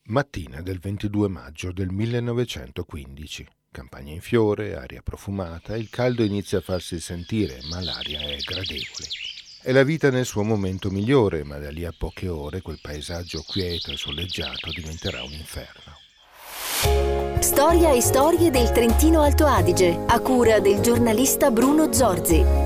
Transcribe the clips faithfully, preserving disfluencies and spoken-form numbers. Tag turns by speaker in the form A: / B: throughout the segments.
A: Mattina del ventidue maggio del millenovecentoquindici. Campagna in fiore, aria profumata, il caldo inizia a farsi sentire, ma l'aria è gradevole. È la vita nel suo momento migliore, ma da lì a poche ore quel paesaggio quieto e soleggiato diventerà un inferno.
B: Storia e storie del Trentino Alto Adige, a cura del giornalista Bruno Zorzi.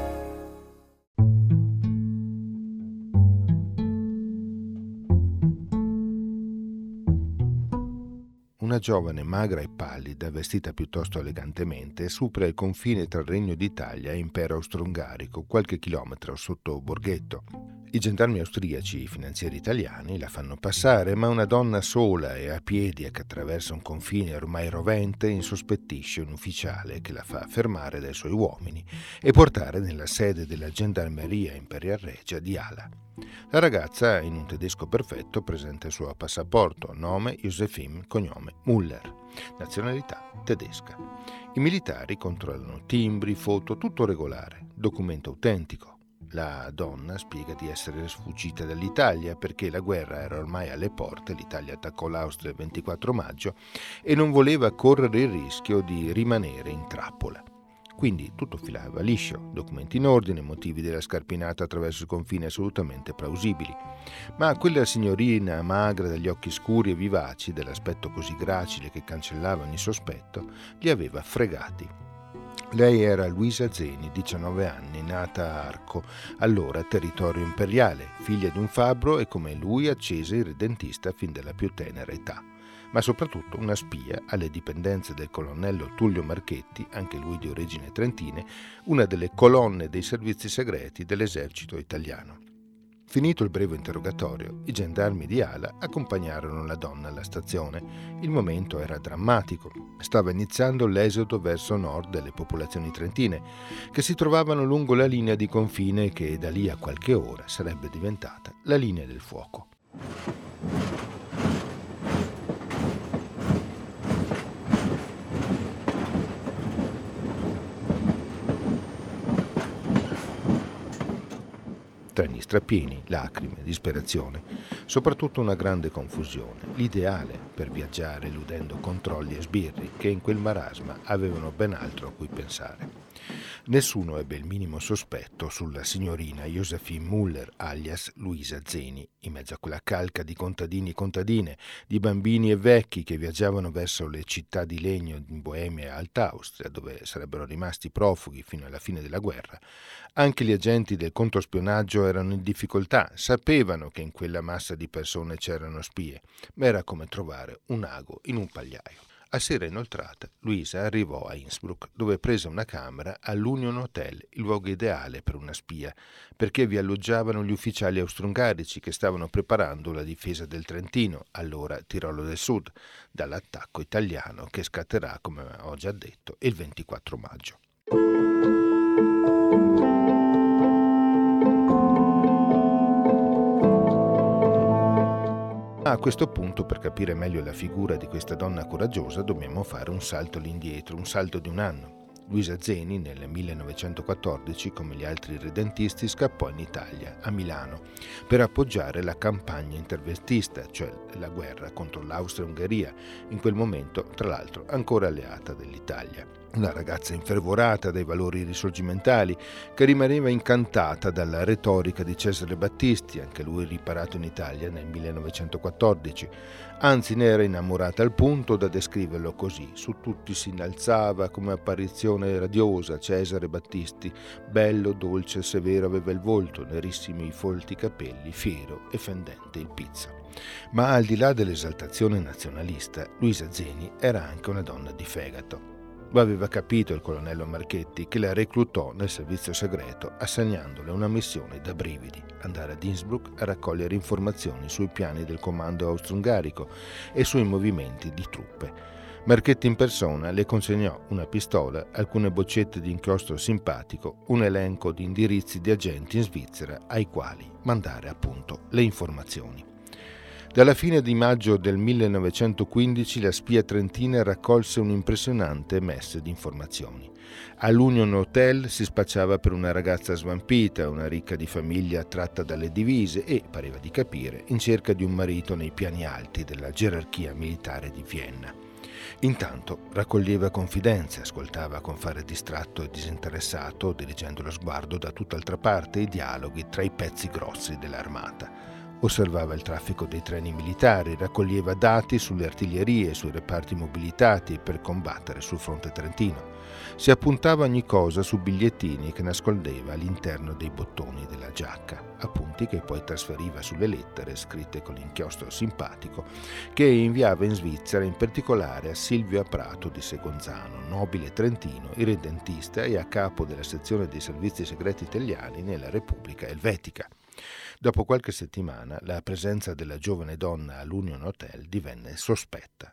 A: Una giovane magra e pallida, vestita piuttosto elegantemente, supera il confine tra il Regno d'Italia e Impero Austro-Ungarico, qualche chilometro sotto Borghetto. I gendarmi austriaci e i finanzieri italiani la fanno passare, ma una donna sola e a piedi che attraversa un confine ormai rovente insospettisce un ufficiale che la fa fermare dai suoi uomini e portare nella sede della Gendarmeria Imperial Regia di Ala. La ragazza, in un tedesco perfetto, presenta il suo passaporto, nome Josephine, cognome Muller, nazionalità tedesca. I militari controllano timbri, foto, tutto regolare, documento autentico. La donna spiega di essere sfuggita dall'Italia perché la guerra era ormai alle porte, l'Italia attaccò l'Austria il ventiquattro maggio e non voleva correre il rischio di rimanere in trappola. Quindi tutto filava liscio, documenti in ordine, motivi della scarpinata attraverso il confine assolutamente plausibili. Ma quella signorina magra dagli occhi scuri e vivaci, dall'aspetto così gracile che cancellava ogni sospetto, li aveva fregati. Lei era Luisa Zeni, diciannove anni, nata a Arco, allora territorio imperiale, figlia di un fabbro e come lui accesa irredentista fin dalla più tenera età. Ma soprattutto una spia alle dipendenze del colonnello Tullio Marchetti, anche lui di origini trentine, una delle colonne dei servizi segreti dell'esercito italiano. Finito il breve interrogatorio, i gendarmi di Ala accompagnarono la donna alla stazione. Il momento era drammatico. Stava iniziando l'esodo verso nord delle popolazioni trentine, che si trovavano lungo la linea di confine che da lì a qualche ora sarebbe diventata la linea del fuoco. Treni strapieni, lacrime, disperazione, soprattutto una grande confusione, l'ideale per viaggiare eludendo controlli e sbirri che in quel marasma avevano ben altro a cui pensare. Nessuno ebbe il minimo sospetto sulla signorina Josephine Muller, alias Luisa Zeni, in mezzo a quella calca di contadini e contadine, di bambini e vecchi che viaggiavano verso le città di legno in Boemia e Alta Austria, dove sarebbero rimasti profughi fino alla fine della guerra. Anche gli agenti del controspionaggio erano in difficoltà, sapevano che in quella massa di persone c'erano spie, ma era come trovare un ago in un pagliaio. A sera inoltrata, Luisa arrivò a Innsbruck, dove prese una camera all'Union Hotel, il luogo ideale per una spia, perché vi alloggiavano gli ufficiali austro-ungarici che stavano preparando la difesa del Trentino, allora Tirolo del Sud, dall'attacco italiano che scatterà, come ho già detto, il ventiquattro maggio. A questo punto, per capire meglio la figura di questa donna coraggiosa, dobbiamo fare un salto all'indietro, un salto di un anno. Luisa Zeni nel millenovecentoquattordici, come gli altri redentisti, scappò in Italia, a Milano, per appoggiare la campagna interventista, cioè la guerra contro l'Austria-Ungheria, in quel momento, tra l'altro, ancora alleata dell'Italia. Una ragazza infervorata dai valori risorgimentali, che rimaneva incantata dalla retorica di Cesare Battisti, anche lui riparato in Italia nel millenovecentoquattordici. Anzi, ne era innamorata al punto da descriverlo così: su tutti si innalzava come apparizione radiosa Cesare Battisti, bello, dolce, severo aveva il volto, nerissimi i folti capelli, fiero e fendente il pizzo. Ma al di là dell'esaltazione nazionalista, Luisa Zeni era anche una donna di fegato. Lo aveva capito il colonnello Marchetti, che la reclutò nel servizio segreto assegnandole una missione da brividi: andare ad Innsbruck a raccogliere informazioni sui piani del comando austro-ungarico e sui movimenti di truppe. Marchetti in persona le consegnò una pistola, alcune boccette di inchiostro simpatico, un elenco di indirizzi di agenti in Svizzera ai quali mandare appunto le informazioni. Dalla fine di maggio del millenovecentoquindici la spia trentina raccolse un'impressionante messe di informazioni. All'Union Hotel si spacciava per una ragazza svampita, una ricca di famiglia attratta dalle divise e, pareva di capire, in cerca di un marito nei piani alti della gerarchia militare di Vienna. Intanto raccoglieva confidenze, ascoltava con fare distratto e disinteressato, dirigendo lo sguardo da tutt'altra parte, i dialoghi tra i pezzi grossi dell'armata. Osservava il traffico dei treni militari, raccoglieva dati sulle artiglierie e sui reparti mobilitati per combattere sul fronte trentino. Si appuntava ogni cosa su bigliettini che nascondeva all'interno dei bottoni della giacca, appunti che poi trasferiva sulle lettere scritte con l'inchiostro simpatico che inviava in Svizzera, in particolare a Silvio Aprato di Segonzano, nobile trentino, irredentista e a capo della sezione dei servizi segreti italiani nella Repubblica Elvetica. Dopo qualche settimana la presenza della giovane donna all'Union Hotel divenne sospetta.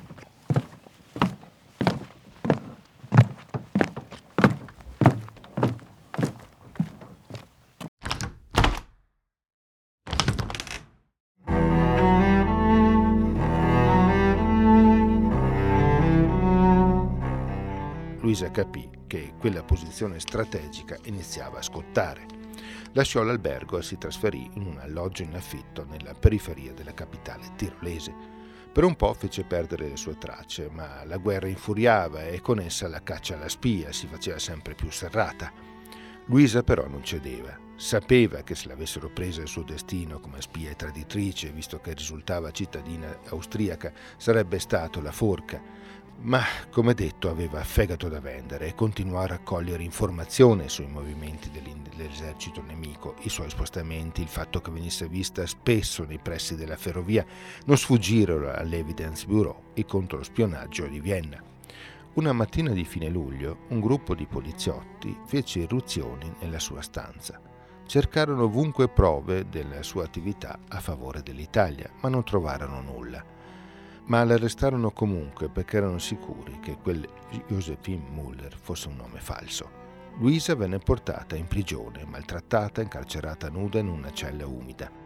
A: Luisa capì che quella posizione strategica iniziava a scottare. Lasciò l'albergo e si trasferì in un alloggio in affitto nella periferia della capitale tirolese. Per un po' fece perdere le sue tracce, ma la guerra infuriava e con essa la caccia alla spia si faceva sempre più serrata. Luisa però non cedeva. Sapeva che se l'avessero presa il suo destino come spia e traditrice, visto che risultava cittadina austriaca, sarebbe stato la forca. Ma, come detto, aveva fegato da vendere e continuò a raccogliere informazione sui movimenti dell'esercito nemico, i suoi spostamenti, il fatto che venisse vista spesso nei pressi della ferrovia. Non sfuggirono all'Evidence Bureau i controspionaggio di Vienna. Una mattina di fine luglio, un gruppo di poliziotti fece irruzioni nella sua stanza. Cercarono ovunque prove della sua attività a favore dell'Italia, ma non trovarono nulla. Ma l'arrestarono comunque perché erano sicuri che quel Josephine Müller fosse un nome falso. Luisa venne portata in prigione, maltrattata, incarcerata nuda in una cella umida.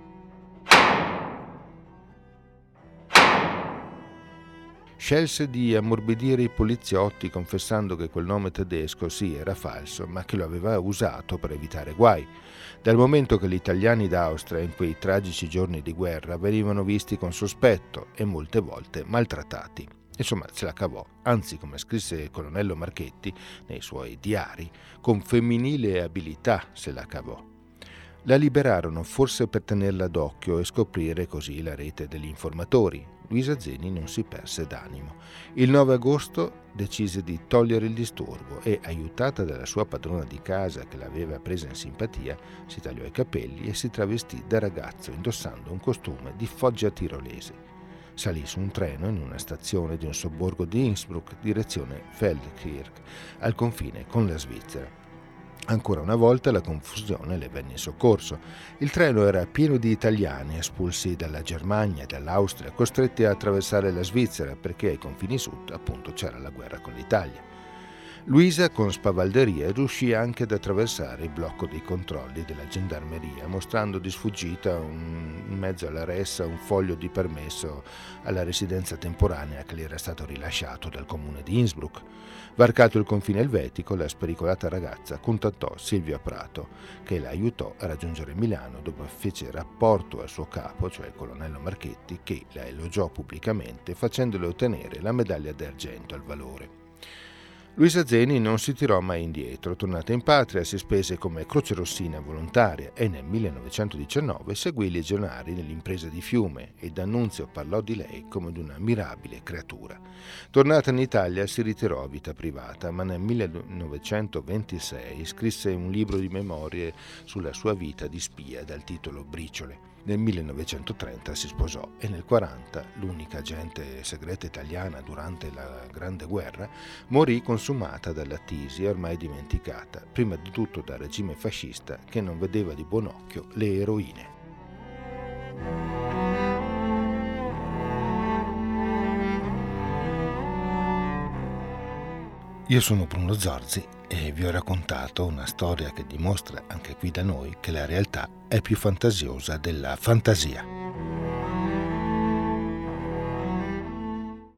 A: Scelse di ammorbidire i poliziotti confessando che quel nome tedesco sì era falso, ma che lo aveva usato per evitare guai, dal momento che gli italiani d'Austria in quei tragici giorni di guerra venivano visti con sospetto e molte volte maltrattati. Insomma, se la cavò, anzi, come scrisse il colonnello Marchetti nei suoi diari, con femminile abilità se la cavò. La liberarono forse per tenerla d'occhio e scoprire così la rete degli informatori. Luisa Zeni non si perse d'animo. Il nove agosto decise di togliere il disturbo e, aiutata dalla sua padrona di casa che l'aveva presa in simpatia, si tagliò i capelli e si travestì da ragazzo indossando un costume di foggia tirolese. Salì su un treno in una stazione di un sobborgo di Innsbruck, direzione Feldkirch, al confine con la Svizzera. Ancora una volta la confusione le venne in soccorso. Il treno era pieno di italiani espulsi dalla Germania e dall'Austria, costretti a attraversare la Svizzera perché ai confini sud appunto c'era la guerra con l'Italia. Luisa, con spavalderia, riuscì anche ad attraversare il blocco dei controlli della gendarmeria, mostrando di sfuggita un, in mezzo alla ressa un foglio di permesso alla residenza temporanea che le era stato rilasciato dal comune di Innsbruck. Varcato il confine elvetico, la spericolata ragazza contattò Silvio Aprato, che la aiutò a raggiungere Milano, dove fece rapporto al suo capo, cioè il colonnello Marchetti, che la elogiò pubblicamente facendole ottenere la medaglia d'argento al valore. Luisa Zeni non si tirò mai indietro. Tornata in patria si spese come crocerossina volontaria e nel millenovecentodiciannove seguì i legionari nell'impresa di Fiume e D'Annunzio parlò di lei come di una mirabile creatura. Tornata in Italia si ritirò a vita privata, ma nel millenovecentoventisei scrisse un libro di memorie sulla sua vita di spia dal titolo Briciole. Nel millenovecentotrenta si sposò e nel quaranta, l'unica agente segreta italiana durante la Grande Guerra, morì consumata dalla tisi ormai dimenticata, prima di tutto dal regime fascista che non vedeva di buon occhio le eroine. Io sono Bruno Zorzi e vi ho raccontato una storia che dimostra anche qui da noi che la realtà è più fantasiosa della fantasia.